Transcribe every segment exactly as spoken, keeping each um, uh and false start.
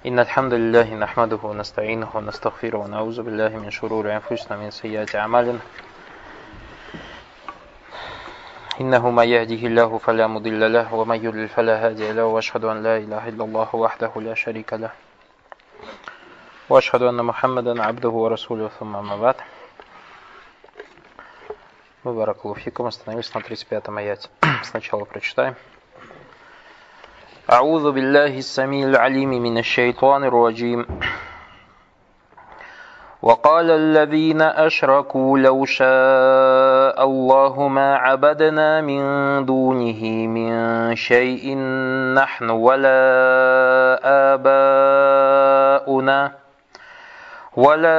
إن الحمد لله نحمده ونستعينه ونستغفره ونعوذ بالله من شرور أنفسنا ومن سيئات أعمالنا إنه من يهده الله فلا مضل له ومن يضلل فلا هادي له وأشهد أن لا إله إلا الله وحده لا شريك له وأشهد أن محمدا عبده ورسوله ثم أما بعد. Баракаллаху фикум. Остановились на тридцать пятом аяте. Сначала прочитаем. أعوذ بالله السميع العليم من الشيطان الرجيم. وقال الذين أشركوا لو شاء الله ما عبدنا من دونه من شيء نحن ولا آباؤنا ولا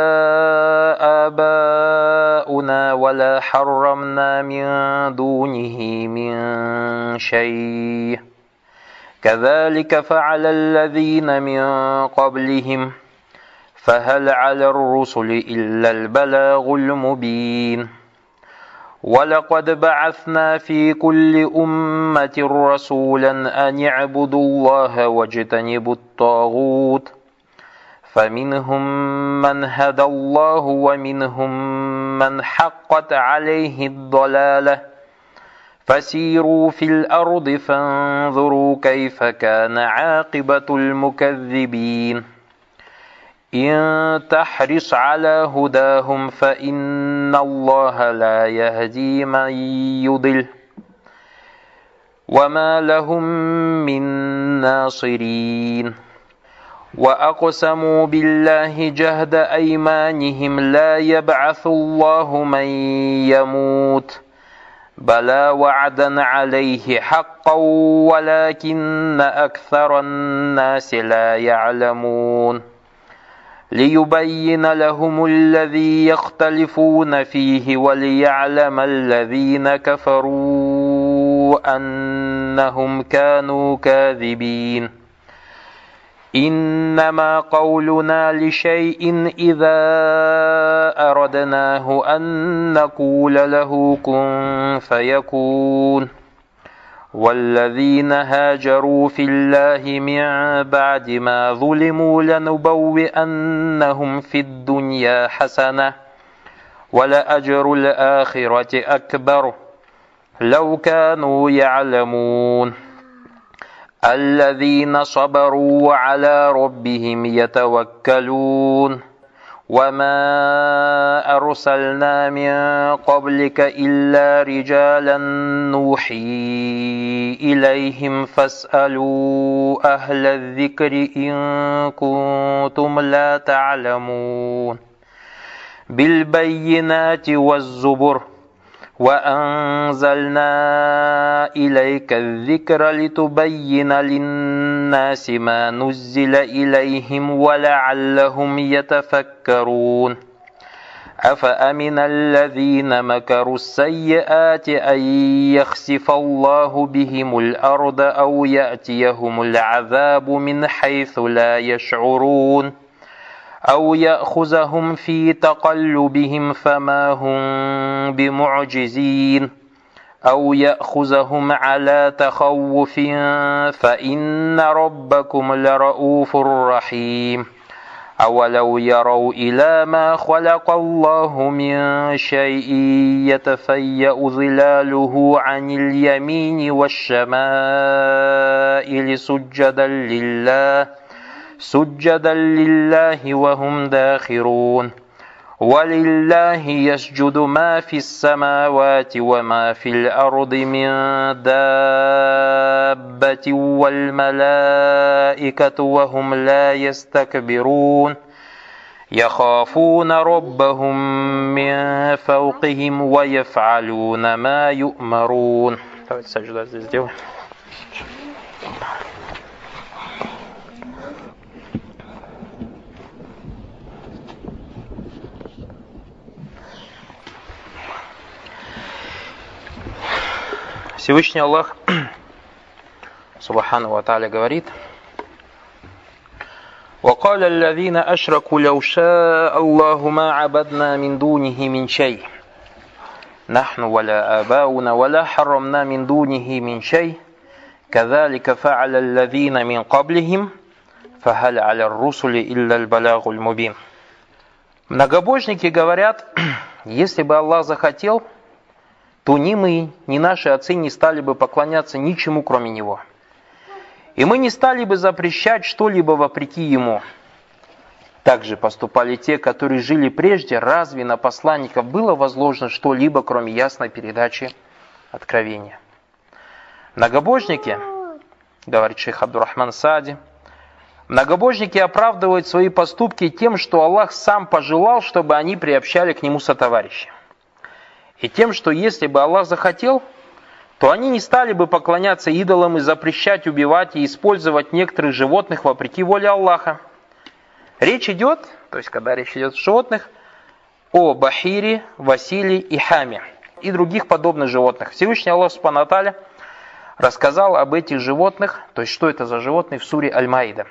آباؤنا ولا حرمنا من دونه من شيء كذلك فعل الذين من قبلهم فهل على الرسل إلا البلاغ المبين ولقد بعثنا في كل أمة رسولا أن اعبدوا الله واجتنبوا الطاغوت فمنهم من هدى الله ومنهم من حقت عليه الضلالة فسيروا في الأرض فانظروا كيف كان عاقبة المكذبين إن تحرص على هداهم فإن الله لا يهدي من يضل وما لهم من ناصرين وأقسموا بالله جهد أيمانهم لا يبعث الله من يموت بلى وعدا عليه حقا ولكن أكثر الناس لا يعلمون ليبين لهم الذي يختلفون فيه وليعلم الذين كفروا أنهم كانوا كاذبين إنما قولنا لشيء إذا أردناه أن نقول له كن فيكون والذين هاجروا في الله من بعد ما ظلموا لنبوئنهم في الدنيا حسنة ولأجر الآخرة أكبر لو كانوا يعلمون الذين صبروا وعلى ربهم يتوكلون وما أرسلنا من قبلك إلا رجالا نوحي إليهم فاسألوا أهل الذكر إن كنتم لا تعلمون بالبينات والزبر وأنزلنا إليك الذكر لتبين للناس ما نزل إليهم ولعلهم يتفكرون أفأمن الذين مكروا السيئات أن يخسف الله بهم الأرض أو يأتيهم العذاب من حيث لا يشعرون أو يأخذهم في تقلبهم فما هم بمعجزين أو يأخذهم على تخوف فإن ربكم لرؤوف رحيم أولو يروا إلى ما خلق الله من شيء يتفيأ ظلاله عن اليمين والشمائل سجدا لله سجدا لله وهم داخرون ولله يسجد ما في السماوات وما في الأرض من دابة والملائكة وهم لا يستكبرون يخافون ربهم من فوقهم ويفعلون ما يؤمرون. Всевышний Аллах Субхану ва Тааля говорит: وقال الذين أشركوا لو شاء الله ما عبدنا من دونه من شيء نحن ولا آباؤنا ولا حرمنا من دونه من شيء كذلك فعل الذين من قبلهم فَهَلْ عَلَى الرُّسُلِ إِلَّا الْبَلَاغُ الْمُبِينُ. Многобожники говорят, если бы Аллах захотел, то ни мы, ни наши отцы не стали бы поклоняться ничему, кроме Него. И мы не стали бы запрещать что-либо вопреки Ему. Также поступали те, которые жили прежде. Разве на посланников было возложено что-либо, кроме ясной передачи откровения? Многобожники, говорит шейх Абдуррахман Саади, многобожники оправдывают свои поступки тем, что Аллах сам пожелал, чтобы они приобщали к Нему сотоварища. И тем, что если бы Аллах захотел, то они не стали бы поклоняться идолам и запрещать убивать и использовать некоторых животных вопреки воле Аллаха. Речь идет, то есть когда речь идет о животных, о бахире, василе и хаме и других подобных животных. Всевышний Аллах Субхану ва Тааля рассказал об этих животных, то есть что это за животные, в суре Аль-Маида.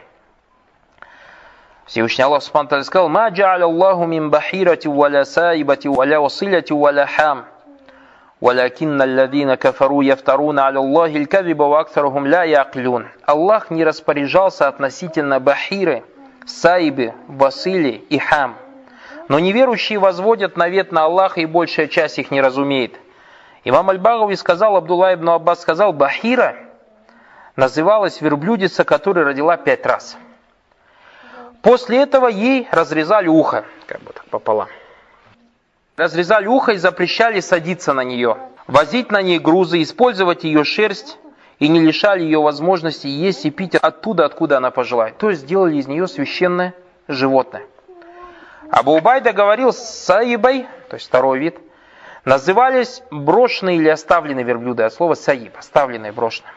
Всевышний Аллах Субхану ва Тааля сказал: «Ма джа'аля Аллаху мин бахирати валя саибати валя василати валя хам, валякинна аллазина кафару яфтаруна аля Аллахи аль-кадиба ва аксарухум ля я'қилун». Аллах не распоряжался относительно бахиры, саибы, васили и хам. Но неверующие возводят навет на Аллаха, и большая часть их не разумеет. Имам Аль-Багави сказал, Абдулла ибн Аббас сказал, бахира называлась верблюдица, которая родила пять раз. После этого ей разрезали ухо, как бы так пополам. Разрезали ухо и запрещали садиться на нее, возить на ней грузы, использовать ее шерсть, и не лишали ее возможности есть и пить оттуда, откуда она пожелает. То есть сделали из нее священное животное. Абу Убайда говорил, с саибой, то есть второй вид, назывались брошенные или оставленные верблюды, от слова саиб, оставленные, брошенные.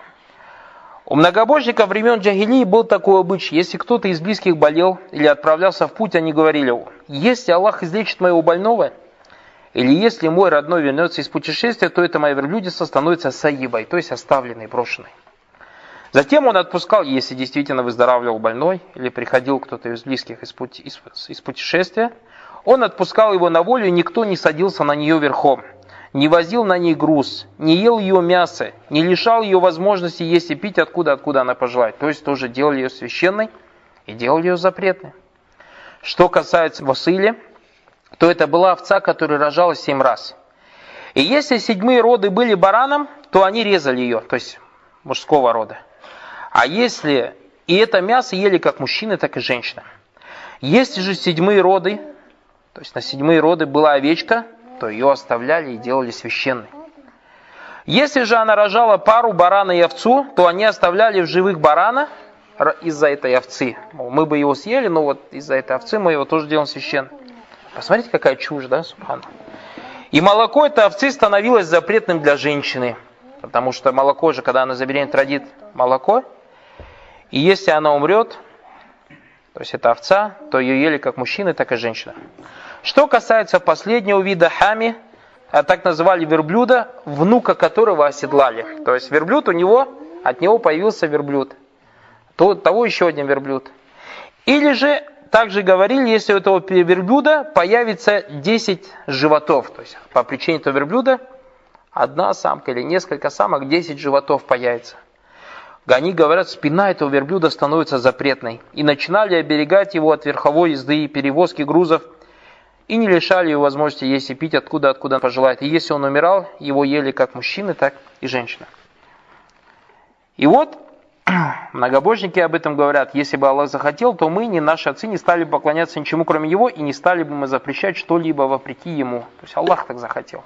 У многобожников времен джахилии был такой обычай: если кто-то из близких болел или отправлялся в путь, они говорили: если Аллах излечит моего больного, или если мой родной вернется из путешествия, то эта моя верблюдица становится саибой, то есть оставленной, брошенной. Затем он отпускал, если действительно выздоравливал больной, или приходил кто-то из близких из, пути, из, из путешествия, он отпускал его на волю, и никто не садился на нее верхом, не возил на ней груз, не ел ее мясо, не лишал ее возможности есть и пить откуда, откуда она пожелает. То есть тоже делали ее священной и делали ее запретной. Что касается васили, то это была овца, которая рожалась семь раз. И если седьмые роды были бараном, то они резали ее, то есть мужского рода. А если и это мясо ели как мужчины, так и женщины. Если же седьмые роды, то есть на седьмые роды была овечка, то ее оставляли и делали священной. Если же она рожала пару, барана и овцу, то они оставляли в живых барана из-за этой овцы. Мы бы его съели, но вот из-за этой овцы мы его тоже делаем священным. Посмотрите, какая чушь, да, субхана. И молоко этой овцы становилось запретным для женщины. Потому что молоко же, когда она забеременеет, родит молоко. И если она умрет, то есть это овца, то ее ели как мужчины, так и женщины. Что касается последнего вида хами, а так называли верблюда, внука которого оседлали. То есть верблюд у него, от него появился верблюд. То, того еще один верблюд. Или же, также говорили, если у этого верблюда появится десять животов. То есть по причине этого верблюда одна самка или несколько самок, десять животов появится. Они говорят, спина этого верблюда становится запретной. И начинали оберегать его от верховой езды и перевозки грузов. И не лишали его возможности есть и пить откуда, откуда он пожелает. И если он умирал, его ели как мужчины, так и женщины. И вот, многобожники об этом говорят. Если бы Аллах захотел, то мы, ни наши отцы, не стали бы поклоняться ничему, кроме Его, и не стали бы мы запрещать что-либо вопреки Ему. То есть Аллах так захотел.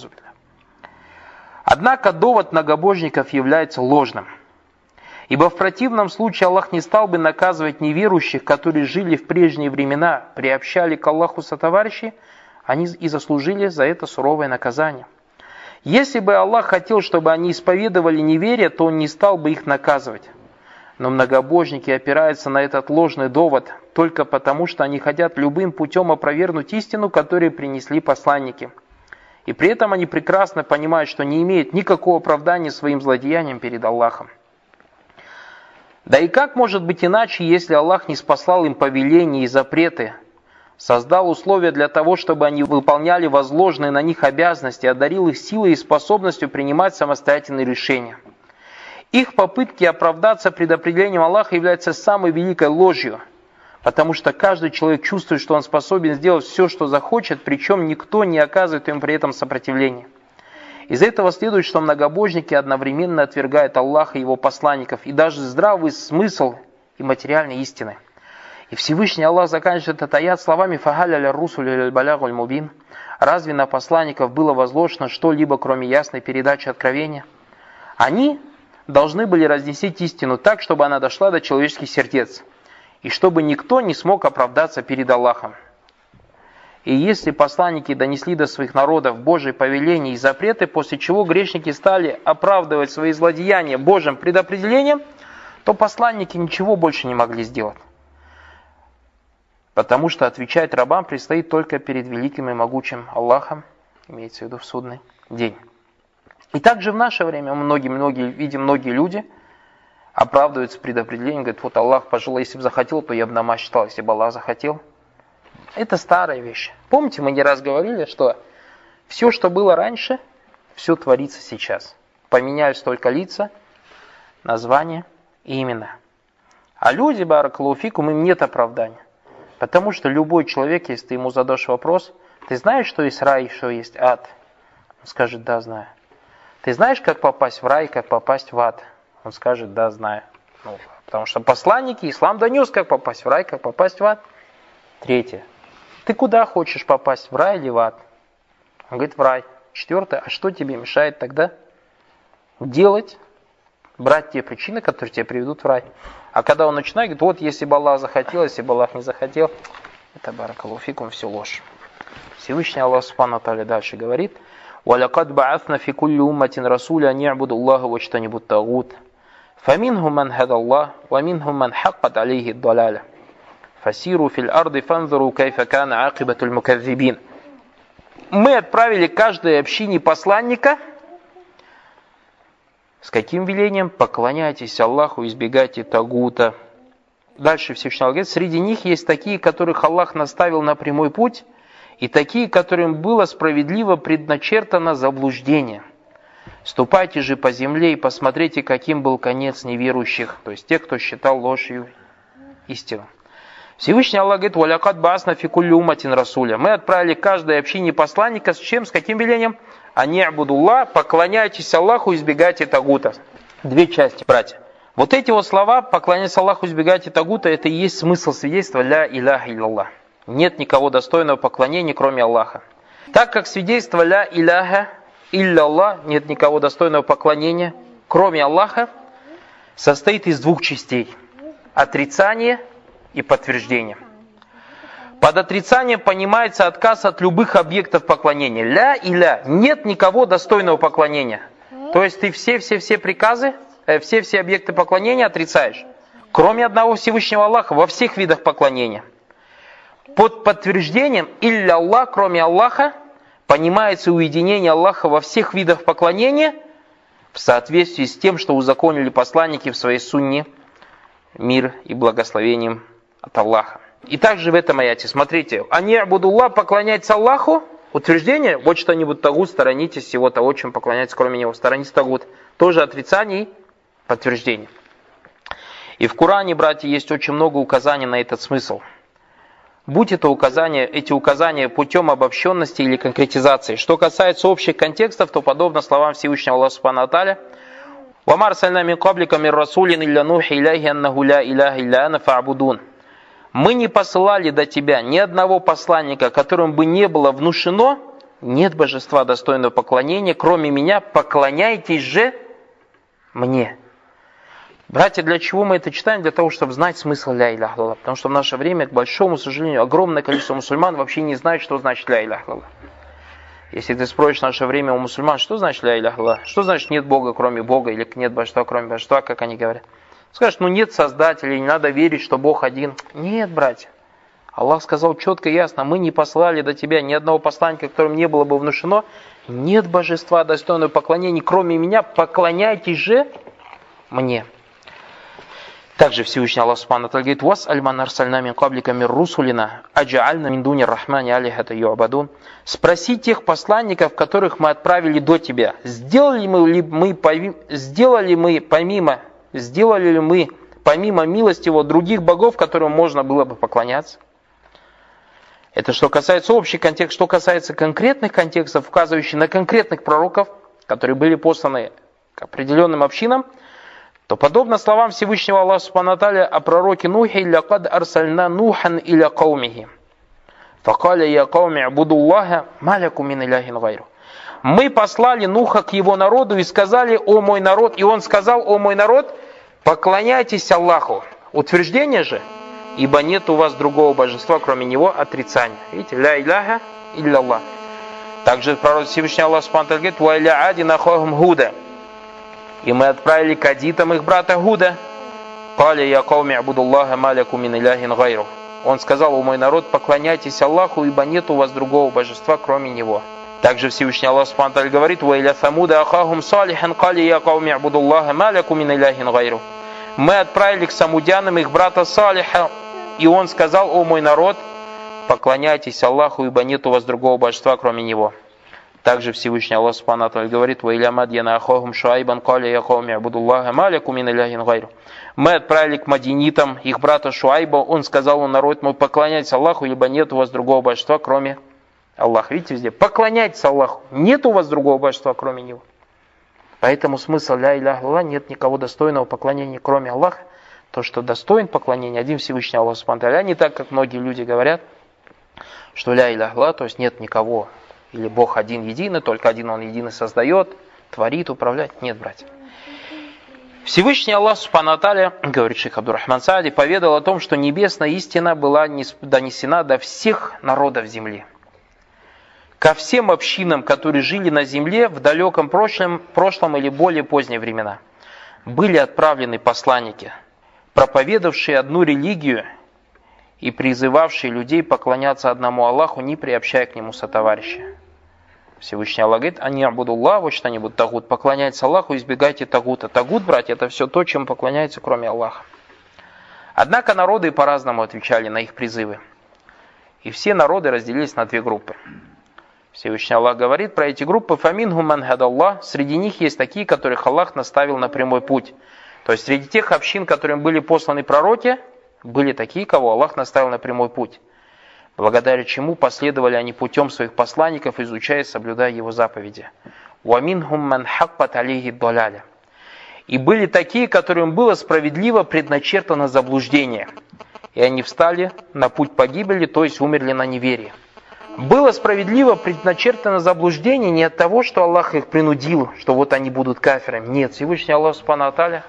Однако довод многобожников является ложным. Ибо в противном случае Аллах не стал бы наказывать неверующих, которые жили в прежние времена, приобщали к Аллаху сотоварищей, они и заслужили за это суровое наказание. Если бы Аллах хотел, чтобы они исповедовали неверие, то Он не стал бы их наказывать. Но многобожники опираются на этот ложный довод только потому, что они хотят любым путем опровергнуть истину, которую принесли посланники. И при этом они прекрасно понимают, что не имеют никакого оправдания своим злодеяниям перед Аллахом. Да и как может быть иначе, если Аллах не спаслал им повеления и запреты, создал условия для того, чтобы они выполняли возложенные на них обязанности, одарил их силой и способностью принимать самостоятельные решения. Их попытки оправдаться предопределением Аллаха являются самой великой ложью, потому что каждый человек чувствует, что он способен сделать все, что захочет, причем никто не оказывает им при этом сопротивления. Из этого следует, что многобожники одновременно отвергают Аллаха и его посланников, и даже здравый смысл и материальные истины. И Всевышний Аллах заканчивает этот аят словами «Фагаля ля русуля ля балягуль мубин». Разве на посланников было возложено что-либо, кроме ясной передачи откровения? Они должны были разнесить истину так, чтобы она дошла до человеческих сердец, и чтобы никто не смог оправдаться перед Аллахом. И если посланники донесли до своих народов Божьи повеления и запреты, после чего грешники стали оправдывать свои злодеяния Божьим предопределением, то посланники ничего больше не могли сделать. Потому что отвечать рабам предстоит только перед великим и могучим Аллахом, имеется в виду в судный день. И также в наше время многие-многие, видим, многие люди оправдываются предопределением, говорят, вот Аллах пожелал, если бы захотел, то я бы намаз читал, если бы Аллах захотел. Это старая вещь. Помните, мы не раз говорили, что все, что было раньше, все творится сейчас. Поменялись только лица, названия и имена. А люди, баракаллаху фикум, им нет оправдания. Потому что любой человек, если ты ему задашь вопрос, ты знаешь, что есть рай и что есть ад? Он скажет, да, знаю. Ты знаешь, как попасть в рай, как попасть в ад? Он скажет, да, знаю. Ну, потому что посланники, ислам донес, как попасть в рай, как попасть в ад. Третье. Ты куда хочешь попасть, в рай или в ад? Он говорит, в рай. Четвертое. А что тебе мешает тогда делать, брать те причины, которые тебя приведут в рай? А когда он начинает, говорит, вот если бы Аллах захотел, если бы Аллах не захотел, это баракаллаху фикум, все ложь. Всевышний Аллах субхану тааля дальше говорит, وَلَقَدْ بَعَثْنَا فِي كُلِّ أُمَّةٍ رَسُولًا أَنِ اعْبُدُوا اللَّهَ وَاجْتَنِبُوا الطَّاغُوتَ فَمِنْهُمْ مَنْ هَدَى اللَّهُ وَمِنْهُمْ مَنْ حَقَّتْ عَلَيْهِ الضَّلَالَةُ فَسِيرُوا فِي الْأَرْضِ فَانْظُرُوا كَيْفَ كَانَ عَاقِبَةُ الْمُكَذِّبِينَ. Мы отправили каждой общине посланника. С каким велением? Поклоняйтесь Аллаху, избегайте тагута. Дальше Всевышний Аллах говорит, среди них есть такие, которых Аллах наставил на прямой путь, и такие, которым было справедливо предначертано заблуждение. Ступайте же по земле и посмотрите, каким был конец неверующих, то есть тех, кто считал ложью истину. Всевышний Аллах говорит, «Валякат баасна фи кулли умматин расуля». Мы отправили каждой общине посланника с чем? С каким велением? «Ани абудуллах», поклоняйтесь Аллаху, избегайте тагута. Две части, братья. Вот эти вот слова, поклоняйтесь Аллаху, избегайте тагута, это и есть смысл свидетельства «Ля иляха илляллах». Нет никого достойного поклонения, кроме Аллаха. Так как свидетельство «Ля иляха илляллах», нет никого достойного поклонения, кроме Аллаха, состоит из двух частей. Отрицание и подтверждение. Под отрицанием понимается отказ от любых объектов поклонения. Ля иля, нет никого достойного поклонения. То есть ты все-все-все приказы, все-все объекты поклонения отрицаешь. Кроме одного Всевышнего Аллаха, во всех видах поклонения. Под подтверждением илля Аллах, кроме Аллаха, понимается уединение Аллаха во всех видах поклонения в соответствии с тем, что узаконили посланники в своей сунне, мир и благословением от Аллаха. И также в этом аяте, смотрите, «Ани абудуллах», поклоняйтесь Аллаху, утверждение, вот что-нибудь тагут, сторонитесь всего того, чем поклоняйтесь, кроме него, сторонитесь тагут. Тоже отрицание и подтверждение. И в Коране, братья, есть очень много указаний на этот смысл. Будь это указания, эти указания путем обобщенности или конкретизации. Что касается общих контекстов, то подобно словам Всевышнего Аллаха субхану ва тааля, «Ва арсальна мин каблика мин расулин илля нухи иляйхи аннаху ля иляха илля ана фа'будун». Мы не посылали до тебя ни одного посланника, которым бы не было внушено, нет божества достойного поклонения, кроме меня, поклоняйтесь же мне. Братья, для чего мы это читаем? Для того, чтобы знать смысл ля иляха илlallah. Потому что в наше время, к большому сожалению, огромное количество мусульман вообще не знает, что значит ля иляха илlallah. Если ты спросишь в наше время у мусульман, что значит ля иляха илlallah? Что значит нет Бога, кроме Бога, или нет божества, кроме божества, как они говорят? Скажешь, ну нет создателей, не надо верить, что Бог один. Нет, братья. Аллах сказал четко и ясно, мы не послали до тебя ни одного посланника, которым не было бы внушено, нет божества достойного поклонения, кроме меня, поклоняйтесь же мне. Также Всевышний Аллах Субхану ва Тааля говорит: «Вас альман арсальна мин каблика мир русулина, аджаальна мин дуни рахмани алихата юабадун». Спроси тех посланников, которых мы отправили до тебя, сделали мы ли мы, сделали мы помимо, сделали ли мы помимо милости его других богов, которым можно было бы поклоняться? Это что касается общий контекст, что касается конкретных контекстов, указывающих на конкретных пророков, которые были посланы к определенным общинам, то подобно словам Всевышнего Аллаха Субхану ва Тааля о пророке Нухе: «Лякад арсальна нухан иля каумихи, факаля я кауми абудуллаха, маляку мин иляхин гайру». Мы послали Нуха к его народу и сказали: «О мой народ», и он сказал: «О мой народ, поклоняйтесь Аллаху». Утверждение же: «Ибо нет у вас другого божества, кроме него», отрицание. Видите, ля иляха илля. Также пророк Всевышний Аллах Субхану ва Тааля говорит: «Ва иля адин ахахум Гуда». И мы отправили к адитам их брата Гуда. «Каля я кауми абудуллаха, маляку мин иляхин гайру». Он сказал: «О мой народ, поклоняйтесь Аллаху, ибо нет у вас другого божества, кроме него». Также Всевышний Аллах Субхану ва Тааля говорит: «Ва иля самуда ахахум салихан, каля я кауми абудуллаха, маляку мин иляхин гайру». Мы отправили к самудянам их брата Салиха, и он сказал: «О мой народ, поклоняйтесь Аллаху, ибо нет у вас другого божества, кроме него». Также Всевышний Аллах Субхану ва Тааля говорит: «Ва иля мадьяна ахахум шуайбан, каля я кауми абудуллаха, маляку мин иляхин гайру». Мы отправили к мадинитам их брата Шуайба, он сказал: «О народ мой, поклоняйтесь Аллаху, ибо нет у вас другого божества, кроме Аллаха». Видите везде: поклоняйтесь Аллаху, нет у вас другого божества, кроме него. Поэтому смысл ля иляха илlallah: нет никого достойного поклонения, кроме Аллаха. То, что достоин поклонения, один Всевышний Аллах Субхану ва Тааля. Не так, как многие люди говорят, что ля иляха илlallah, то есть нет никого, или Бог один единый, только один Он единый создает, творит, управляет. Нет, братья. Всевышний Аллах Субхану ва Тааля, говорит шейх Абдур-Рахман Саади, поведал о том, что небесная истина была донесена до всех народов земли. Ко всем общинам, которые жили на земле в далеком прошлом, прошлом или более поздние времена, были отправлены посланники, проповедовавшие одну религию и призывавшие людей поклоняться одному Аллаху, не приобщая к нему сотоварища. Всевышний Аллах говорит: «Ани абудуллах, вот что они будут тагут, поклоняйтесь Аллаху, избегайте тагута». Тагут, братья, это все то, чем поклоняются, кроме Аллаха. Однако народы по-разному отвечали на их призывы. И все народы разделились на две группы. Всевышний Аллах говорит про эти группы: «Фаминхум ман хадаллах», среди них есть такие, которых Аллах наставил на прямой путь. То есть среди тех общин, которым были посланы пророки, были такие, кого Аллах наставил на прямой путь, благодаря чему последовали они путем своих посланников, изучая и соблюдая его заповеди. «Уаминхум ман хаккат алейхи далаля». И были такие, которым было справедливо предначертано заблуждение, и они встали на путь погибели, то есть умерли на неверии. Было справедливо предначертано заблуждение не от того, что Аллах их принудил, что вот они будут кафирами. Нет, Всевышний Аллах Субхану ва Тааля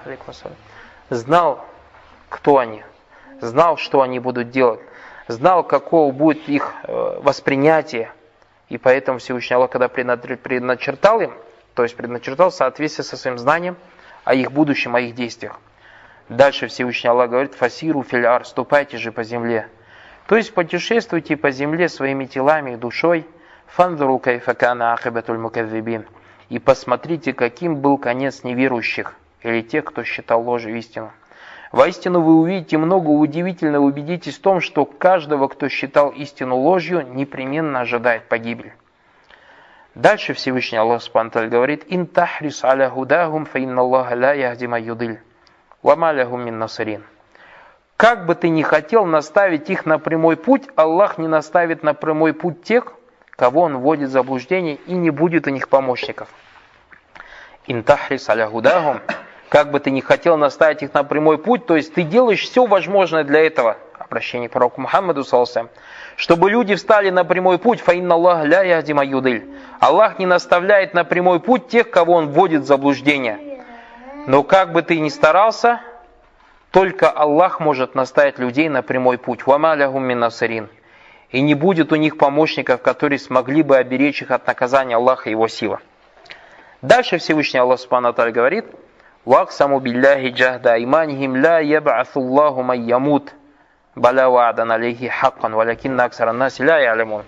знал, кто они, знал, что они будут делать, знал, каково будет их воспринятие. И поэтому Всевышний Аллах, когда предначертал им, то есть предначертал в соответствии со своим знанием о их будущем, о их действиях. Дальше Всевышний Аллах говорит: «Фасиру фильар», ступайте же по земле. То есть путешествуйте по земле своими телами и душой. «Фанзуру кайфа кана ахибатуль муказзибин». И посмотрите, каким был конец неверующих, или тех, кто считал ложью истину. Воистину вы увидите много удивительного, убедитесь в том, что каждого, кто считал истину ложью, непременно ожидает погибель. Дальше Всевышний Аллах Субхану ва Тааля говорит: «Ин тахрис аля худахум, фа инна Аллаха ла яхди ман юдиль, ва ма лахум мин насирин». Как бы ты ни хотел наставить их на прямой путь, Аллах не наставит на прямой путь тех, кого Он вводит в заблуждение, и не будет у них помощников. «Ин тахрис аля худахум». Как бы ты ни хотел наставить их на прямой путь, то есть ты делаешь все возможное для этого, обращение к пророку Мухаммаду, чтобы люди встали на прямой путь, фа инна Аллаха ля яхди ман юдиль. Аллах не наставляет на прямой путь тех, кого Он вводит в заблуждение. Но как бы ты ни старался, только Аллах может наставить людей на прямой путь. «Ва ма лахум мин насирин». И не будет у них помощников, которые смогли бы оберечь их от наказания Аллаха и Его силы. Дальше Всевышний Аллах Субхану ва Тааля говорит: «Ваксаму билляхи джахда иманихим ла яб'асу Аллаху ман ямут, бала ва'дан алейхи хаккан, валякинна аксара наси ля я'лямун».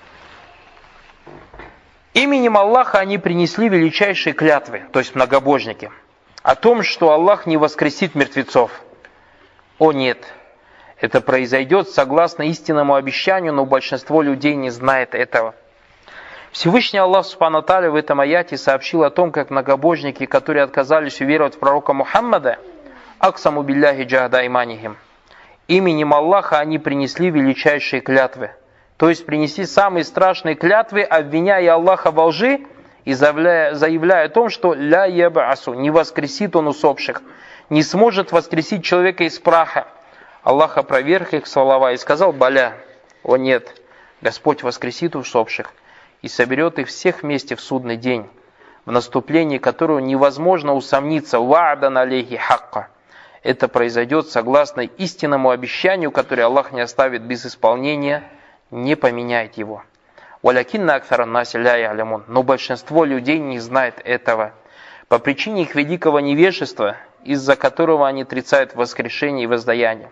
Именем Аллаха они принесли величайшие клятвы, то есть многобожники, о том, что Аллах не воскресит мертвецов. О нет, это произойдет согласно истинному обещанию, но большинство людей не знает этого. Всевышний Аллах Субхану ва Тааля в этом аяте сообщил о том, как многобожники, которые отказались уверовать в пророка Мухаммада, аксаму билляхи джахда иманихим, именем Аллаха они принесли величайшие клятвы. То есть принесли самые страшные клятвы, обвиняя Аллаха во лжи и заявляя, заявляя о том, что ля ябасу, не воскресит он усопших, не сможет воскресить человека из праха. Аллах опроверг их слова и сказал: «Баля, о нет, Господь воскресит усопших и соберет их всех вместе в судный день, в наступлении которого невозможно усомниться, ваадан алейхи хакка». Это произойдет согласно истинному обещанию, которое Аллах не оставит без исполнения, не поменяет его. «Валякинна акфаран наси ля я'лямун». Но большинство людей не знает этого по причине их великого невежества, из-за которого они отрицают воскрешение и воздаяние.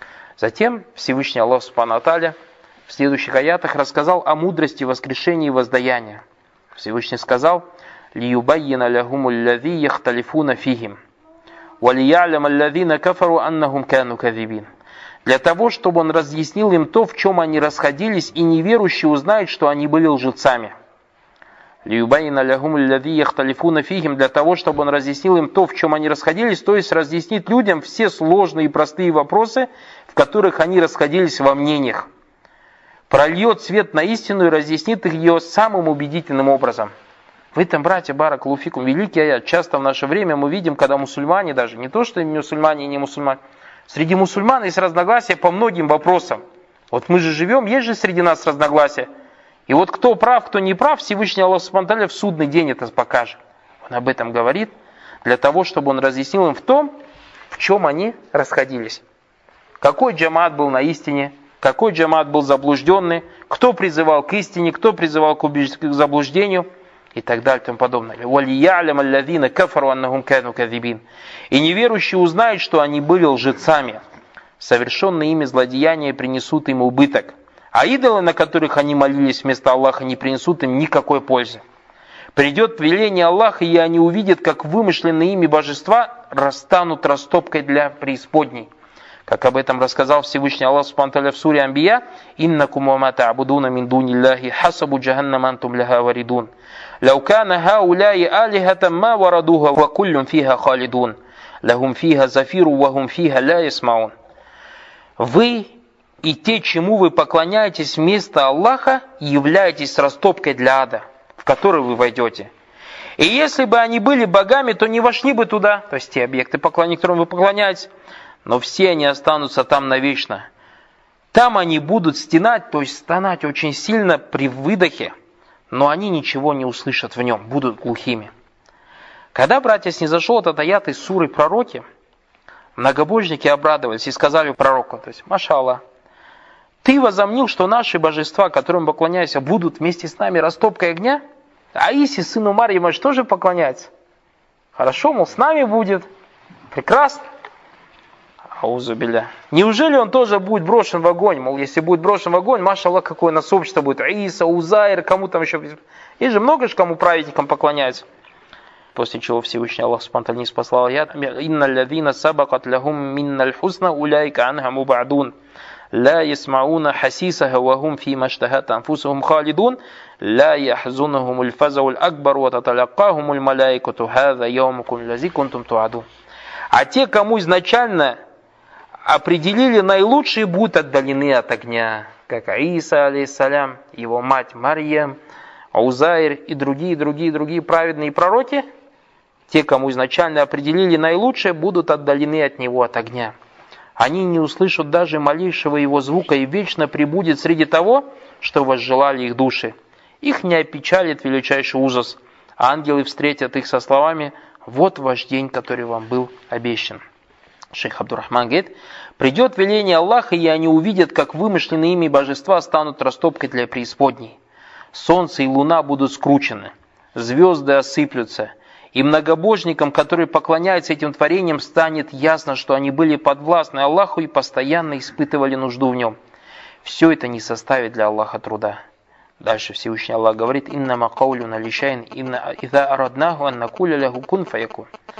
Затем Всевышний Аллах Субхану ва Тааля в следующих аятах рассказал о мудрости воскрешения и воздаяния. Всевышний сказал: «Лиюбаййина лягуму ллади яхталифуна фихим, валия'ляма алладина кафару аннахум кану казибин». Для того, чтобы он разъяснил им то, в чем они расходились, и неверующие узнают, что они были лжецами. Лиюбаййина лягуму ллади яхталифуна фихим, для того, чтобы он разъяснил им то, в чем они расходились, то есть разъяснить людям все сложные и простые вопросы, в которых они расходились во мнениях. Прольет свет на истину и разъяснит их ее самым убедительным образом. В этом, братья, баракаллаху фикум, великий аят. Часто в наше время мы видим, когда мусульмане, даже не то, что мусульмане и не мусульмане, среди мусульман есть разногласия по многим вопросам. Вот мы же живем, есть же среди нас разногласия. И вот кто прав, кто не прав, Всевышний Аллах Субхану ва Тааля в судный день это покажет. Он об этом говорит, для того, чтобы он разъяснил им в том, в чем они расходились. Какой джамаат был на истине, какой джамаат был заблужденный, кто призывал к истине, кто призывал к заблуждению и так далее и тому подобное. «Валия'ляма алладина кафару аннахум кану казибин». И неверующие узнают, что они были лжецами. Совершенные ими злодеяния принесут им убыток. А идолы, на которых они молились вместо Аллаха, не принесут им никакой пользы. Придет веление Аллаха, и они увидят, как вымышленные ими божества расстанут растопкой для преисподней. Как об этом рассказал Всевышний Аллах Субхану ва Тааля в суре Анбия: «Иннакум ва ма та'будуна мин дуниллахи хасабу джаханнам антум лаха варидун. Лау кана хауляи алихатам ма варадуха ва куллюм фиха халидун. Лахум фиха зафиру ва хум фиха ля ясмаун». Вы и те, чему вы поклоняетесь вместо Аллаха, являетесь растопкой для ада, в который вы войдете. И если бы они были богами, то не вошли бы туда, то есть те объекты поклонения, которым вы поклоняетесь, но все они останутся там навечно. Там они будут стенать, то есть стонать очень сильно при выдохе, но они ничего не услышат в нем, будут глухими. Когда, братья, снизошел этот аят из суры пророки, многобожники обрадовались и сказали пророку, то есть: «Маша Аллах, ты возомнил, что наши божества, которым поклоняешься, будут вместе с нами растопкой огня? А Иси, сыну Марьяма, что же поклоняется? Хорошо, мол, с нами будет. Прекрасно. Аузубилля. Неужели он тоже будет брошен в огонь? Мол, если будет брошен в огонь, маша Аллах, какое у нас общество будет. Иса, Узайр, кому там еще. Есть же много же, кому праведникам поклоняются». После чего Всевышний Аллах Субхану ва Тааля не спасал аят: «Инна лядина сабакат лахум минналь хусна уляйка анха мубадун. Ла ясмауна хасисаха ва хум фи маштахат анфусухум халидун. Ла яхзунахумуль фазауль акбар ва таталаккахумуль малайкату хаза яумукум лази кунтум туадун». А те, кому изначально определили наилучшие, будут отдалены от огня, как Иса, алейхиссалям, его мать Марьям, Узайр и другие, другие, другие праведные пророки. Те, кому изначально определили наилучшее, будут отдалены от него, от огня. Они не услышат даже малейшего его звука и вечно пребудет среди того, что возжелали их души. Их не опечалит величайший ужас, а ангелы встретят их со словами: «Вот ваш день, который вам был обещан». Шейх Абдуррахман говорит: «Придет веление Аллаха, и они увидят, как вымышленные ими божества станут растопкой для преисподней. Солнце и луна будут скручены, звезды осыплются, и многобожникам, которые поклоняются этим творениям, станет ясно, что они были подвластны Аллаху и постоянно испытывали нужду в нем. Все это не составит для Аллаха труда». Дальше Всевышний Аллах говорит: «Иннама каулюна лишайн иза араднаху ан накуля лаху кун фаякун».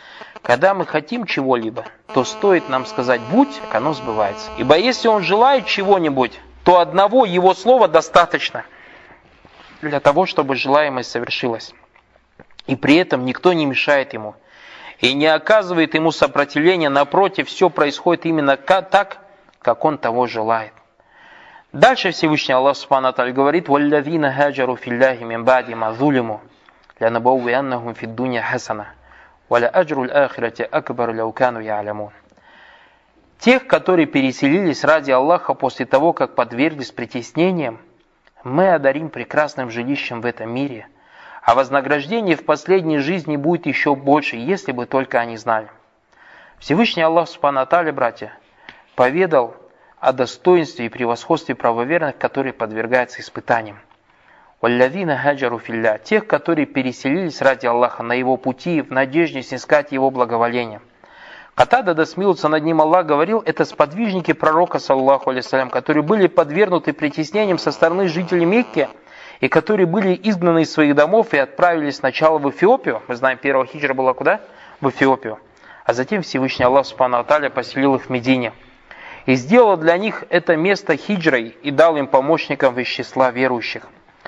Когда мы хотим чего-либо, то стоит нам сказать «будь», как оно сбывается. Ибо если он желает чего-нибудь, то одного его слова достаточно для того, чтобы желаемое совершилось. И при этом никто не мешает ему и не оказывает ему сопротивления. Напротив, все происходит именно так, как он того желает. Дальше Всевышний Аллах Субхану ва Тааля говорит: «Валлазина хаджару филляхи мин ба'ди ма зулиму лянабауианнахум фид дунья хасана валя аджруль ахирати акбар ляу кану я'лямун». Тех, которые переселились ради Аллаха после того, как подверглись притеснениям, мы одарим прекрасным жилищем в этом мире, а вознаграждение в последней жизни будет еще больше, если бы только они знали. Всевышний Аллах Субхану ва Тааля, братья, поведал о достоинстве и превосходстве правоверных, которые подвергаются испытаниям. «Валлазина хаджару филля» – тех, которые переселились ради Аллаха на Его пути в надежде снискать Его благоволение. Катада, да смилуется над ним Аллах, говорил, это сподвижники пророка, саллаллаху алейхи вассалям, которые были подвергнуты притеснениям со стороны жителей Мекки, и которые были изгнаны из своих домов и отправились сначала в Эфиопию. Мы знаем, первая хиджра была куда? В Эфиопию. А затем Всевышний Аллах Субхану ва Тааля поселил их в Медине. И сделал для них это место хиджрой и дал им помощников из числа верующих.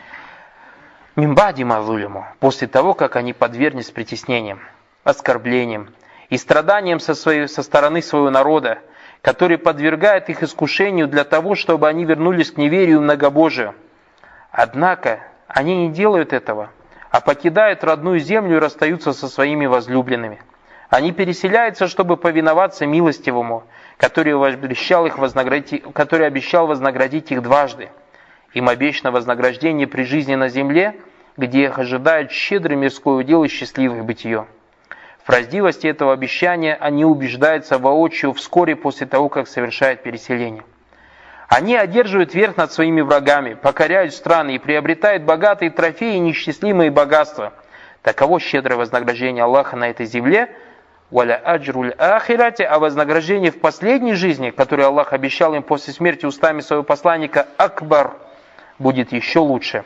Мимбади мазулиму, после того, как они подверглись притеснениям, оскорблениям и страданиям со, своей, со стороны своего народа, который подвергает их искушению для того, чтобы они вернулись к неверию и многобожию. Однако они не делают этого, а покидают родную землю и расстаются со своими возлюбленными. Они переселяются, чтобы повиноваться милостивому, который обещал, их вознаградить, который обещал вознаградить их дважды. Им обещано вознаграждение при жизни на земле, где их ожидает щедрый мирской удел и счастливое бытие. В правдивости этого обещания они убеждаются воочию вскоре после того, как совершают переселение. Они одерживают верх над своими врагами, покоряют страны и приобретают богатые трофеи и неисчислимые богатства. Таково щедрое вознаграждение Аллаха на этой земле, «Валя аджруль ахирати», а вознаграждение в последней жизни, которое Аллах обещал им после смерти устами своего посланника, «Акбар», будет еще лучше.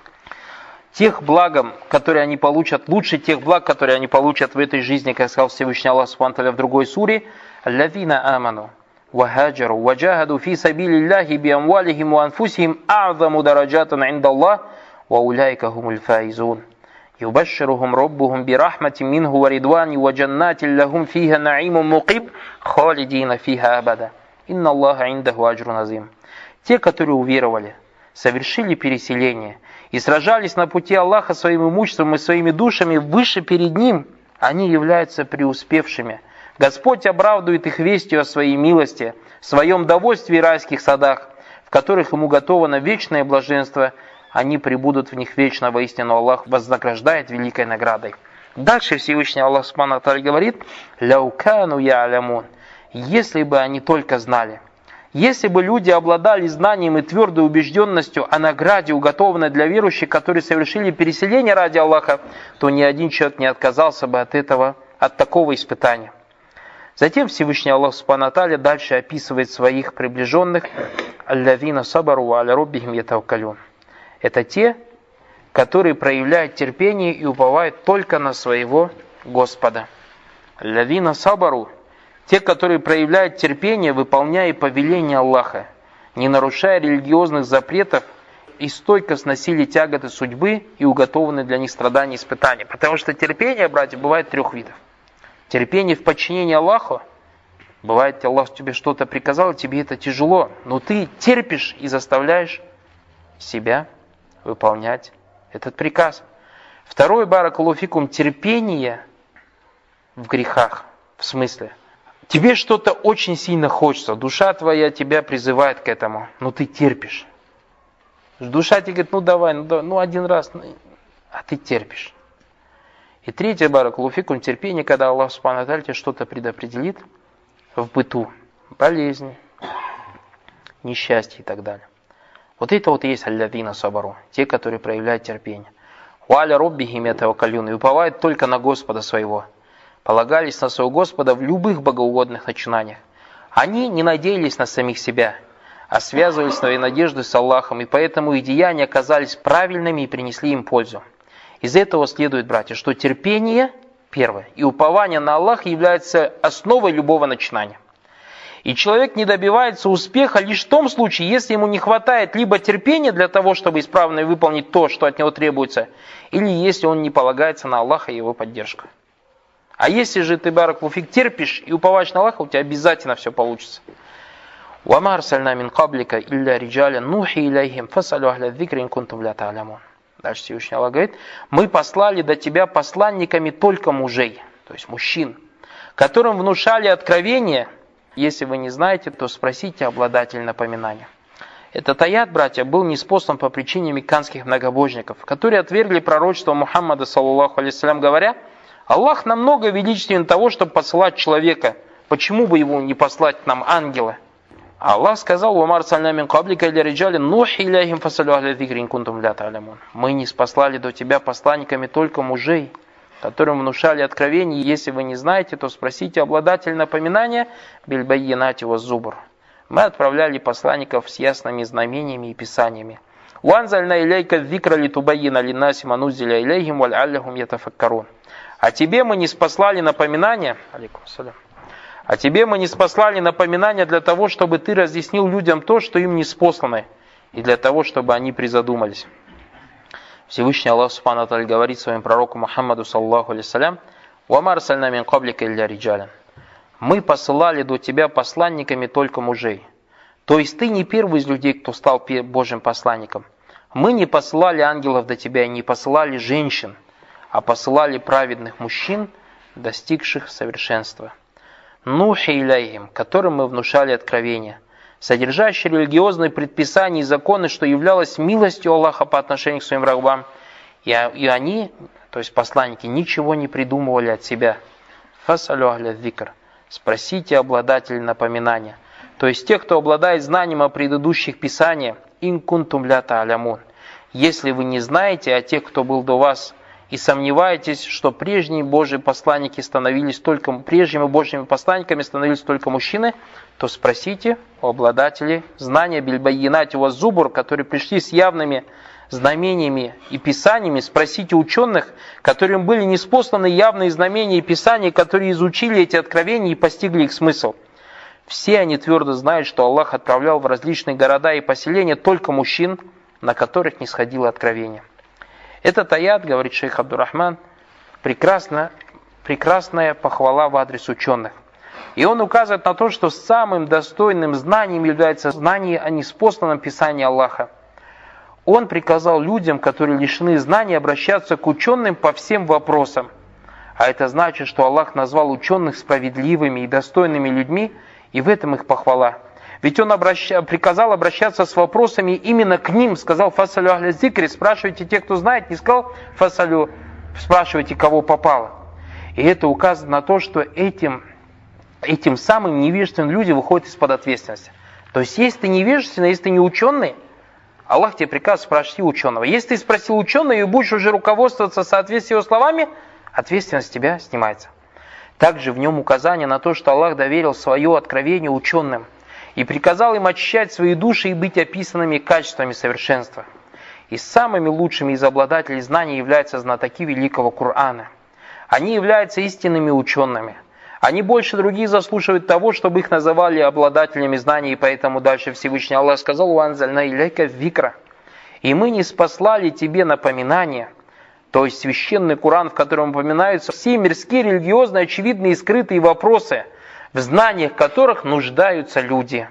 Тех благом, которые они получат, лучше тех благ, которые они получат в этой жизни, как сказал Всевышний Аллах Субхану ва Тааля в другой суре: «Аллазина аману вахаджару ваджахаду фи сабилиллахи биамвалихим ва анфусихим а'заму дараджатан индаллах ва уляйка хумуль фаизун. Юбашширухум раббухум бирахмати минху ва ридвани ва джаннатин лахум фиха наимум мукиб халидина фиха абада. Инна Аллаха индаху аджрун азим». Те, которые уверовали, совершили переселение и сражались на пути Аллаха своим имуществом и своими душами выше перед Ним, они являются преуспевшими. Господь оправдывает их вестью о своей милости, в своем довольстве и райских садах, в которых Ему готовано вечное блаженство. Они пребудут в них вечно, воистину Аллах вознаграждает великой наградой. Дальше Всевышний Аллах Субхану ва Тааля говорит: «Ляу кану я'лямун», если бы они только знали. Если бы люди обладали знанием и твердой убежденностью о награде, уготованной для верующих, которые совершили переселение ради Аллаха, то ни один человек не отказался бы от этого, от такого испытания. Затем Всевышний Аллах Субхану ва Тааля дальше описывает своих приближенных: «Аллазина сабару ва аля раббихим ятаваккалюн». Это те, которые проявляют терпение и уповают только на своего Господа. «Аллазина сабару», те, которые проявляют терпение, выполняя повеления Аллаха, не нарушая религиозных запретов и стойко сносили тяготы судьбы и уготованные для них страдания и испытания. Потому что терпение, братья, бывает трех видов. Терпение в подчинении Аллаху. Бывает, Аллах тебе что-то приказал, тебе это тяжело, но ты терпишь и заставляешь себя выполнять этот приказ. Второе, баракаллаху фикум, терпение в грехах. В смысле? Тебе что-то очень сильно хочется, душа твоя тебя призывает к этому, но ты терпишь. Душа тебе говорит: ну давай, ну, давай, ну один раз, ну, а ты терпишь. И третье, баракаллаху фикум, терпение, когда Аллах Субхану ва Тааля тебе что-то предопределит в быту, болезни, несчастье и так далее. Вот это вот и есть аллазина сабару, те, которые проявляют терпение. Ва аля раббихим ятаваккалюн, и уповают только на Господа своего. Полагались на своего Господа в любых богоугодных начинаниях. Они не надеялись на самих себя, а связывались своей надеждой с Аллахом, и поэтому их деяния оказались правильными и принесли им пользу. Из этого следует, братья, что терпение Первое. И упование на Аллаха является основой любого начинания. И человек не добивается успеха лишь в том случае, если ему не хватает либо терпения для того, чтобы исправно выполнить то, что от него требуется, или если он не полагается на Аллаха и его поддержку. А если же ты, барак вуфик, терпишь и уповаешь на Аллаха, у тебя обязательно все получится. وَمَا أَرْسَلْنَا مِنْ قَبْلِكَ إِلَّا رِجَالًا نُوحِي إِلَيْهِمْ فَاسْأَلُوا أَهْلَ الذِّكْرِ إِن كُنتُمْ لَا تَعْلَمُونَ. Дальше Всевышний Аллах говорит: мы послали до тебя посланниками только мужей, то есть мужчин, которым внушали откровение. Если вы не знаете, то спросите обладателя напоминания. Этот аят, братья, был ниспослан по причине мекканских многобожников, которые отвергли пророчество Мухаммада, саллаллаху алейхи вассалям, говоря: Аллах намного величественен того, чтобы посылать человека. Почему бы его не послать нам ангела? А Аллах сказал: «Ва ма арсальна мин каблика илля риджалин нухи илейхим фасалю ахля зикри ин кунтум ля та'лямун». Мы не спаслали до тебя посланниками только мужей, которым внушали откровение. Если вы не знаете, то спросите обладателя напоминания биль баййинати ва зубур. Мы отправляли посланников с ясными знамениями и писаниями. «Ванзальна илейка зикра литубаййина линнаси ма нузиля илейхим вал'алляхум ятафаккарун». А тебе мы не спаслали напоминания, алейкум салям, а тебе мы не спаслали напоминания для того, чтобы ты разъяснил людям то, что им не спослано, и для того, чтобы они призадумались. Всевышний Аллах Субхану ва Тааля говорит своему пророку Мухаммаду, саллаллаху алейхи вассалям: «Ва ма арсальна мин каблика илля риджалян». Мы посылали до тебя посланниками только мужей. То есть ты не первый из людей, кто стал Божьим посланником. Мы не посылали ангелов до тебя и не посылали женщин, а посылали праведных мужчин, достигших совершенства. Нухи илейхим, которым мы внушали откровения, содержащие религиозные предписания и законы, что являлось милостью Аллаха по отношению к своим рабам. И, и они, то есть посланники, ничего не придумывали от себя. Фасалю ахля зикр. Спросите обладателя напоминания. То есть тех, кто обладает знанием о предыдущих писаниях, ин кунтум ля та'лямун. Если вы не знаете о тех, кто был до вас, и сомневаетесь, что прежние Божьи посланники становились только прежними Божьими посланниками становились только мужчины, то спросите у обладателей знания биль баййинати ва зубур, которые пришли с явными знамениями и писаниями. Спросите ученых, которым были ниспосланы явные знамения и писания, которые изучили эти откровения и постигли их смысл. Все они твердо знают, что Аллах отправлял в различные города и поселения только мужчин, на которых не сходило откровение. Этот аят, говорит шейх Абдуррахман, прекрасно, прекрасная похвала в адрес ученых. И он указывает на то, что самым достойным знанием является знание о ниспосланном писании Аллаха. Он приказал людям, которые лишены знаний, обращаться к ученым по всем вопросам. А это значит, что Аллах назвал ученых справедливыми и достойными людьми, и в этом их похвала. Ведь он обращ... приказал обращаться с вопросами именно к ним. Сказал: «Фасалю ахля зикри», спрашивайте тех, кто знает. Не сказал: «Фасалю», спрашивайте, кого попало. И это указывает на то, что этим, этим самым невежественным люди выходят из-под ответственности. То есть, если ты невежественный, если ты не ученый, Аллах тебе приказывает: спроси ученого. Если ты спросил ученого и будешь уже руководствоваться в соответствии с его словами, ответственность с тебя снимается. Также в нем указание на то, что Аллах доверил свое откровение ученым и приказал им очищать свои души и быть описанными качествами совершенства. И самыми лучшими из обладателей знаний являются знатоки великого Корана. Они являются истинными учеными. Они больше других заслуживают того, чтобы их называли обладателями знаний, и поэтому дальше Всевышний Аллах сказал: «Уанзальна илейка зикра». И мы не спаслали тебе напоминания, то есть священный Коран, в котором упоминаются все мирские, религиозные, очевидные и скрытые вопросы, в знаниях которых нуждаются люди.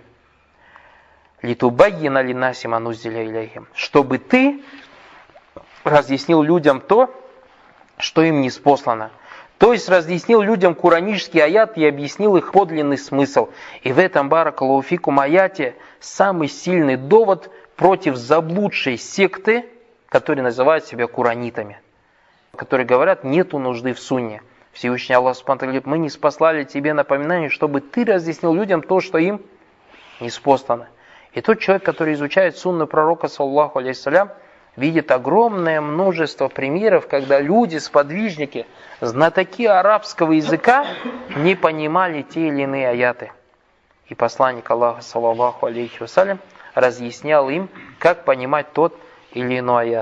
«Литубаййина линнаси ма нузиля илейхим», чтобы ты разъяснил людям то, что им ниспослано. То есть разъяснил людям куранический аят и объяснил их подлинный смысл. И в этом баракаллаху фикум аяте самый сильный довод против заблудшей секты, которые называют себя куранитами, которые говорят: нету нужды в сунне. Всевышний Аллах Субхану говорит: мы не спаслали тебе напоминание, чтобы ты разъяснил людям то, что им ниспослано. И тот человек, который изучает сунну пророка, саллаллаху алейхи вассалям, видит огромное множество примеров, когда люди, сподвижники, знатоки арабского языка не понимали те или иные аяты. И посланник Аллаха, саллаллаху алейхи вассалям, разъяснял им, как понимать тот или иной аят.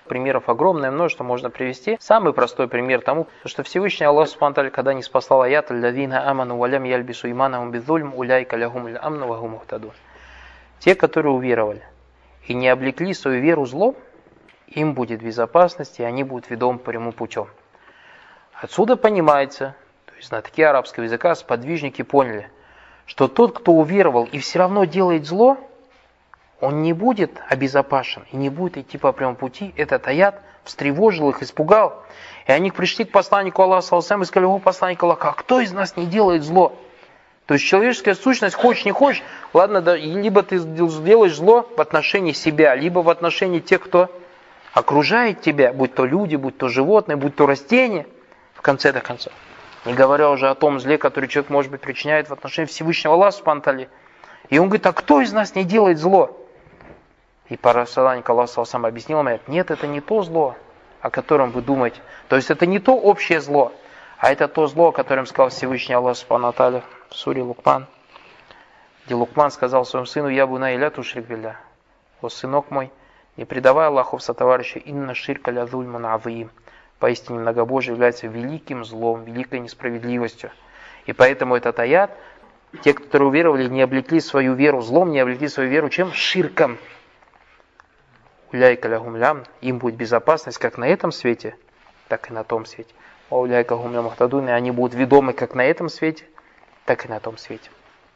Примеров огромное множество можно привести. Самый простой пример тому, что Всевышний Аллах Субхану ва Тааля, когда не спасал аят «Аллазина аману валям ялбису иманахум бидзульм уляйка лягумул амну ва гум мухтадун». Те, которые уверовали и не облекли свою веру злом, им будет безопасность, и они будут ведомы прямым путем. Отсюда понимается, то есть знатоки арабского языка, сподвижники поняли, что тот, кто уверовал и все равно делает зло, он не будет обезопасен и не будет идти по прямому пути. Этот аят встревожил их, испугал. И они пришли к посланнику Аллаха саллаллаху алейхи ва саллям и сказали: о, посланник Аллаха, а кто из нас не делает зло? То есть человеческая сущность, хочешь не хочешь, ладно, да, либо ты сделаешь зло в отношении себя, либо в отношении тех, кто окружает тебя, будь то люди, будь то животные, будь то растения, в конце-то концов. Не говоря уже о том зле, который человек, может быть, причиняет в отношении Всевышнего Аллаха субхану ва тааля. И он говорит: а кто из нас не делает зло? И посланник Аллаха саллаллаху алейхи ва саллям объяснил мне: нет, это не то зло, о котором вы думаете. То есть это не то общее зло, а это то зло, о котором сказал Всевышний Аллах субхану ва тааля в суре Лукман, где Лукман сказал своему сыну: я буна иля тушрик билля. О, сынок мой, не предавай Аллаху в сотоварища, инна ширка ля зульмун азим. Поистине многобожие является великим злом, великой несправедливостью. И поэтому этот аят, те, которые уверовали, не облекли свою веру злом, не облекли свою веру чем? Ширком. Уляйка лягум лям, им будет безопасность как на этом свете, так и на том свете. Уляйка гум лям мухтадун, и они будут ведомы как на этом свете, так и на том свете.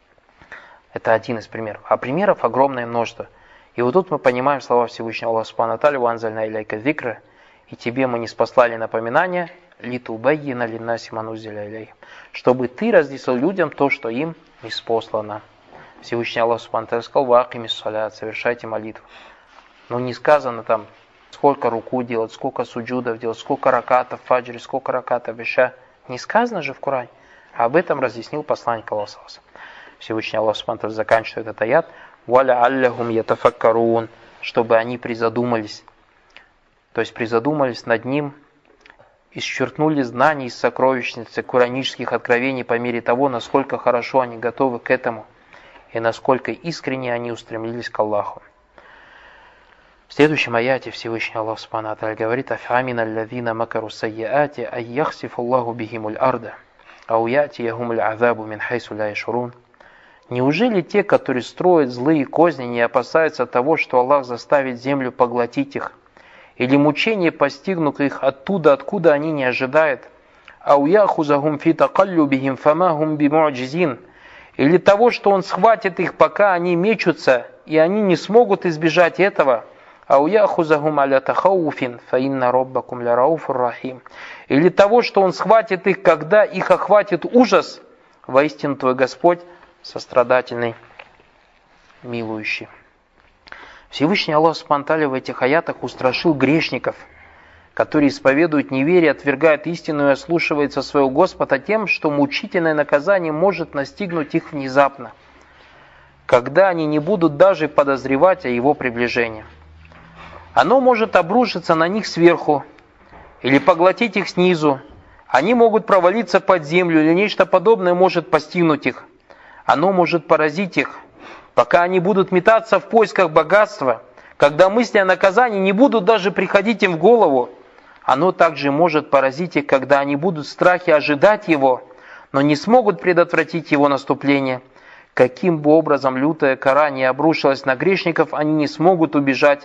Это один из примеров. А примеров огромное множество. И вот тут мы понимаем слова Всевышнего Аллаха субхану ва тааля: «Ванзальна иляйка зикра», и тебе мы не спаслали напоминания, литубаййина линнаси ма нуззиля илейхим, чтобы ты разъяснил людям то, что им ниспослано. Всевышний Аллах субхану ва тааля сказал: «Ваакимис салят», совершайте молитву. Но не сказано там, сколько руку делать, сколько суджудов делать, сколько ракатов в фаджре, сколько ракатов в иша. Не сказано же в Коране. А об этом разъяснил посланник Аллаха. Всевышний Аллах субхану ва тааля заканчивает этот аят: «Валя алляхум ятафаккарун», чтобы они призадумались. То есть призадумались над ним, исчеркнули знаний из сокровищницы коранических откровений по мере того, насколько хорошо они готовы к этому и насколько искренне они устремились к Аллаху. В следующем аяте Всевышний Аллах субхану ва тааля говорит: «Афамина аллазина макару сайяати ай яхсифу Аллаху бихимуль арда, ау ятиягумуль азабу мин хайсу ля яшурун». Неужели те, которые строят злые козни, не опасаются того, что Аллах заставит землю поглотить их, или мучения постигнут их оттуда, откуда они не ожидают? «Ау яхузахум фи такаллюбихим фамахум биму'джизин», или того, что Он схватит их, пока они мечутся, и они не смогут избежать этого. «Ау яхузахум аля тахауфин фаинна роббакум ля рауфур рахим», или того, что Он схватит их, когда их охватит ужас. Воистину Твой Господь сострадательный, милующий. Всевышний Аллах субхану ва тааля в этих аятах устрашил грешников, которые исповедуют неверие, отвергают истину и ослушиваются своего Господа тем, что мучительное наказание может настигнуть их внезапно, когда они не будут даже подозревать о его приближении. Оно может обрушиться на них сверху или поглотить их снизу. Они могут провалиться под землю или нечто подобное может постигнуть их. Оно может поразить их, пока они будут метаться в поисках богатства, когда мысли о наказании не будут даже приходить им в голову. Оно также может поразить их, когда они будут в страхе ожидать его, но не смогут предотвратить его наступление. Каким бы образом лютая кара не обрушилась на грешников, они не смогут убежать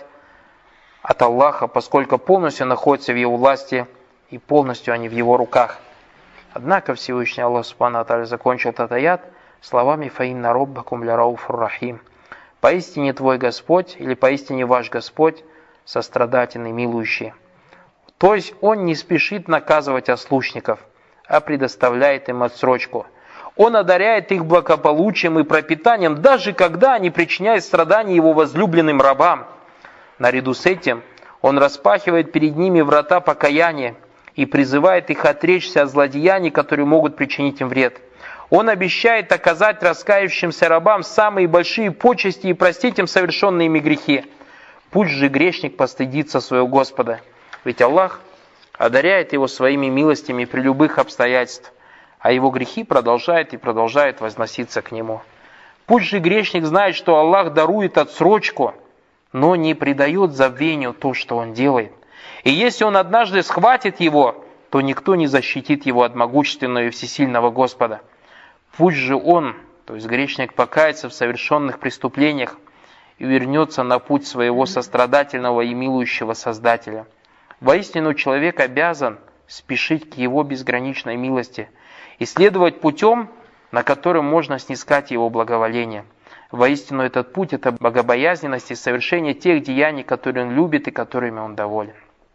от Аллаха, поскольку полностью находятся в его власти и полностью они в его руках. Однако Всевышний Аллах субхану ва тааля закончил этот аят словами «Фаинна роббакум ля рауфур рахим». Поистине Твой Господь, или поистине ваш Господь, сострадательный, милующий. То есть Он не спешит наказывать ослушников, а предоставляет им отсрочку. Он одаряет их благополучием и пропитанием, даже когда они причиняют страдания Его возлюбленным рабам. Наряду с этим Он распахивает перед ними врата покаяния и призывает их отречься от злодеяний, которые могут причинить им вред. Он обещает оказать раскаявшимся рабам самые большие почести и простить им совершенные ими грехи. Пусть же грешник постыдится своего Господа, ведь Аллах одаряет его своими милостями при любых обстоятельствах, а его грехи продолжают и продолжают возноситься к нему. Пусть же грешник знает, что Аллах дарует отсрочку, но не предает забвению то, что он делает. И если он однажды схватит его, то никто не защитит его от могущественного и всесильного Господа. Пусть же он, то есть грешник, покается в совершенных преступлениях и вернется на путь своего сострадательного и милующего Создателя. Воистину, человек обязан спешить к его безграничной милости и следовать путем, на котором можно снискать его благоволение. Воистину, этот путь – это богобоязненность и совершение тех деяний, которые он любит и которыми он доволен.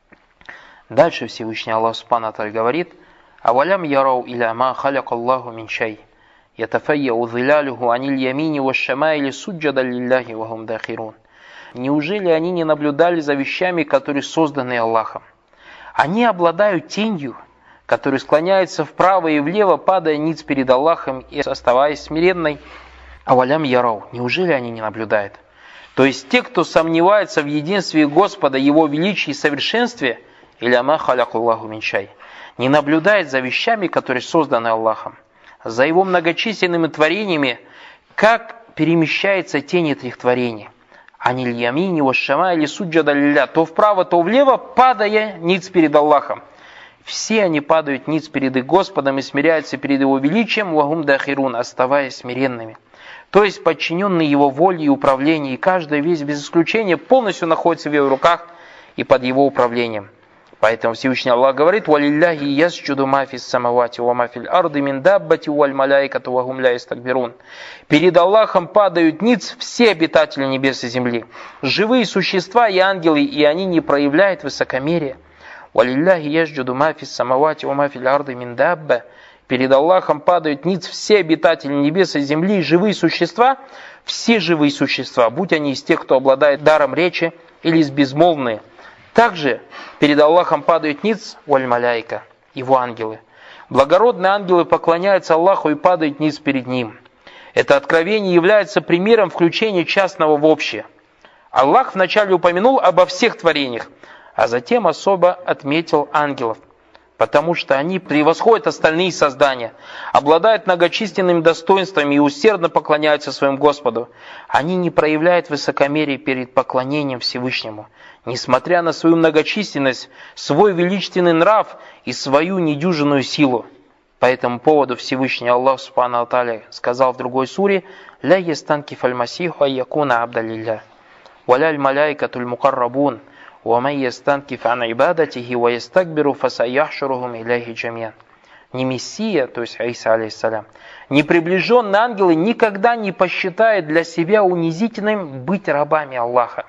Дальше Всевышний Аллах Субхану ва Тааля говорит: «Авалям ярау иля ма халяк Аллаху мин шай, ятафайяу зилялюху аниль ямини ва шамайли суджада лилляхи ва хум дахирун». Неужели они не наблюдали за вещами, которые созданы Аллахом? Они обладают тенью, которая склоняется вправо и влево, падая ниц перед Аллахом и оставаясь смиренной. Авалям ярау, неужели они не наблюдают? То есть те, кто сомневается в единстве Господа, Его величии и совершенстве, или ама халяк Аллаху мин шай, не наблюдает за вещами, которые созданы Аллахом, за Его многочисленными творениями, как перемещается тень этих творений. Аниль ямини ва шамайли суджада лилля, то вправо, то влево, падая ниц перед Аллахом. Все они падают ниц перед их Господом и смиряются перед Его величием, ва хум дахирун, оставаясь смиренными. То есть подчиненные Его воле и управлению, и каждая вещь без исключения полностью находится в Его руках и под Его управлением. Поэтому Всевышний Аллах говорит: «Валилляхи ясджуду ма фис самавати ва ма фил арды мин даббати валь маляикату ва хум ля ястакбирун». Перед Аллахом падают ниц все обитатели небес и земли, живые существа и ангелы, и они не проявляют высокомерия. «Валилляхи ясджуду ма фис самавати ва ма фил арды мин дабба». Перед Аллахом падают ниц все обитатели небес и земли, и живые существа, все живые существа, будь они из тех, кто обладает даром речи, или из безмолвные. Также перед Аллахом падают ниц валь маляйка, Его ангелы. Благородные ангелы поклоняются Аллаху и падают ниц перед Ним. Это откровение является примером включения частного в общее. Аллах вначале упомянул обо всех творениях, а затем особо отметил ангелов, потому что они превосходят остальные создания, обладают многочисленными достоинствами и усердно поклоняются своему Господу. Они не проявляют высокомерие перед поклонением Всевышнему, несмотря на свою многочисленность, свой величественный нрав и свою недюжинную силу. По этому поводу Всевышний Аллах Субхану ва Тааля сказал в другой суре: «Ля ястанкиф аль-масиху айякуна абда лилля, валя аль-маляйкатуль мукаррабун, ва май ястанкиф ан ибадатихи ва ястакбиру фасаяхшурухум иляхи джамиан». Не Мессия, то есть Иса алейхиссалям, не приближенные ангелы никогда не посчитают для себя унизительным быть рабами Аллаха.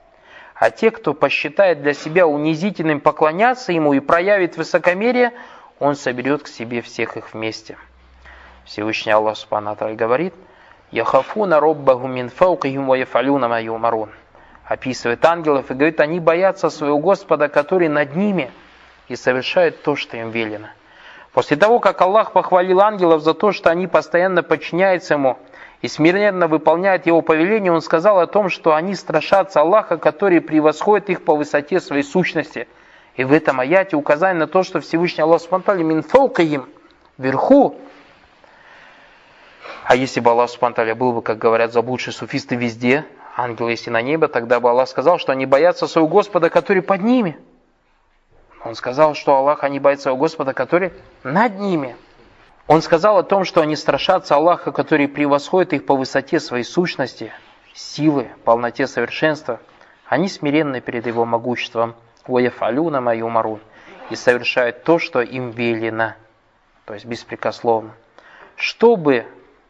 А те, кто посчитает для себя унизительным поклоняться Ему и проявит высокомерие, Он соберет к себе всех их вместе. Всевышний Аллах Субхану ва Тааля говорит: «Яхафуна роббаху мин фаукихим ва яфалюна ма юмарун». Описывает ангелов и говорит: они боятся своего Господа, который над ними, и совершают то, что им велено. После того, как Аллах похвалил ангелов за то, что они постоянно подчиняются Ему и смиренно выполняют Его повеление, Он сказал о том, что они страшатся Аллаха, который превосходит их по высоте своей сущности. И в этом аяте указание на то, что Всевышний Аллах Субхану ва Тааля мин фаукихим, вверху. А если бы Аллах Субхану ва Тааля был бы, как говорят заблудшие суфисты, везде, ангелы если на небе, тогда бы Аллах сказал, что они боятся своего Господа, который под ними. Он сказал, что Аллах, они боятся своего Господа, который над ними. Он сказал о том, что они страшатся Аллаха, который превосходит их по высоте своей сущности, силы, полноте совершенства. Они смиренны перед Его могуществом. «Ваяфалюна ма юмарун», и совершают то, что им велено, то есть беспрекословно. Чтобы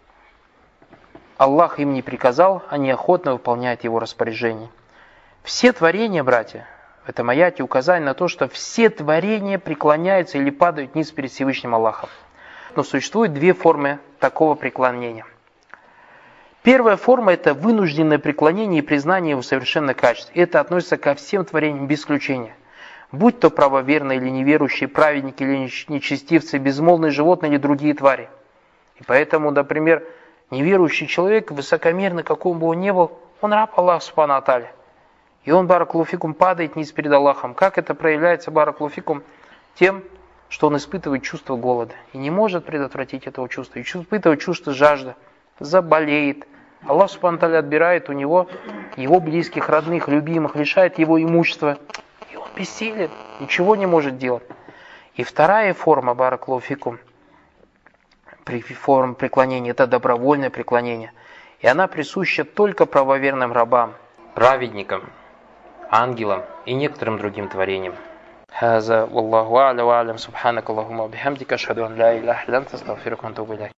Аллах им не приказал, они охотно выполняют Его распоряжение. Все творения, братья, в этом аяте указание на то, что все творения преклоняются или падают вниз перед Всевышним Аллахом. Но существует две формы такого преклонения. Первая форма – это вынужденное преклонение и признание Его совершенных качеств. Это относится ко всем творениям без исключения. Будь то правоверные или неверующие, праведники или нечестивцы, безмолвные животные или другие твари. И поэтому, например, неверующий человек, высокомерный, каким бы он ни был, он раб Аллаха Субхану ва Тааля. И он, баракалуфикум, падает низ перед Аллахом. Как это проявляется, баракалуфикум? Тем, что он испытывает чувство голода. И не может предотвратить этого чувства. И испытывает чувство жажды. Заболеет. Аллах Субхану ва Тааля отбирает у него его близких, родных, любимых, лишает его имущества. И он бессилен, ничего не может делать. И вторая форма, баракаллаху фикум, форма преклонения, это добровольное преклонение. И она присуща только правоверным рабам, праведникам, ангелам и некоторым другим творениям. هذا والله أعلم وأعلم سبحانك اللهم وبحمدك أشهد أن لا إله إلا أنت أستغفرك وأتوب إليك.